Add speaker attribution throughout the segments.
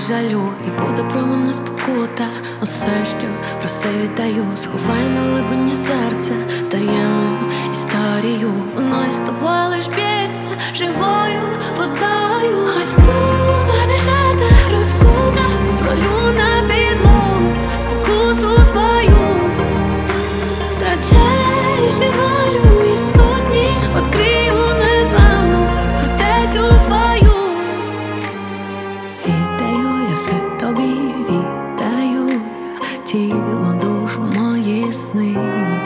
Speaker 1: жалю, і буде про мене спокута. Усе, що просив, віддаю, сховай на глибині серця таємну історію. Воно із тобою лиш б'ється живою водою. Ось тут вогнешата розкута, пролю на підлогу спокусу свою, втрачаючи волю і сутність, відкрию незламну фортецю свою. Віддаю я все тобі, віддаю я тіло, душу, мої сни.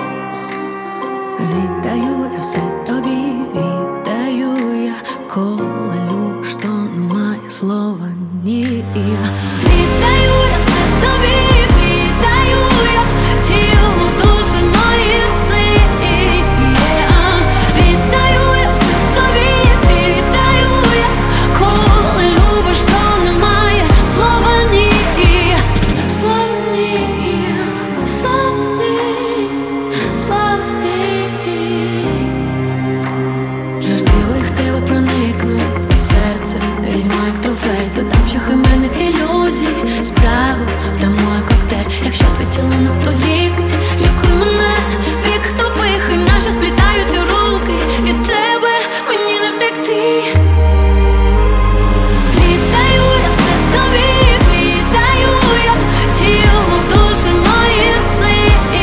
Speaker 1: Віддаю я все тобі, віддаю я, коли любиш, то немає слова ні. Віддаю я все тобі, віддаю я тіло, душу, мої сни. Віддаю я все тобі, віддаю я, коли любиш, то немає слова ні. Слова ні, слова ні, слова ні. Жаждливо їх тебе проникну, серце візьму як трофей, додам ще химерних ілюзій, спрагу вдамо як коктейль. Якщо твій цілунок, то ліки, лікуй мене, вік тупих, і наші сплітаються руки. Від тебе мені не втекти. Віддаю я все тобі, віддаю я тіло, душу, мої сни.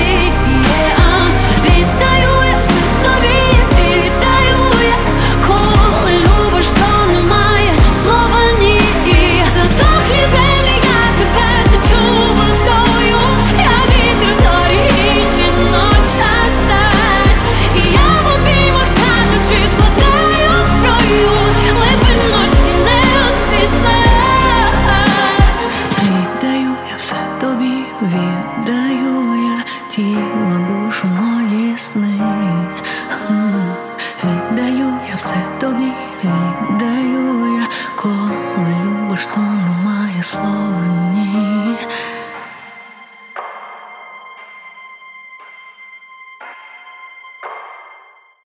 Speaker 1: Віддаю я все тобі, віддаю я, коли любиш, то немає слова ні. Засохлі землі я тепер течу водою, я вітер зорі і ноча стать. І я в обіймах танучи складаю зброю, липи ночі не розпізнать. Віддаю я все тобі, віддаю я тіло, душу, мої сни. Віддаю я все тобі, віддаю я, коли любиш, то немає слова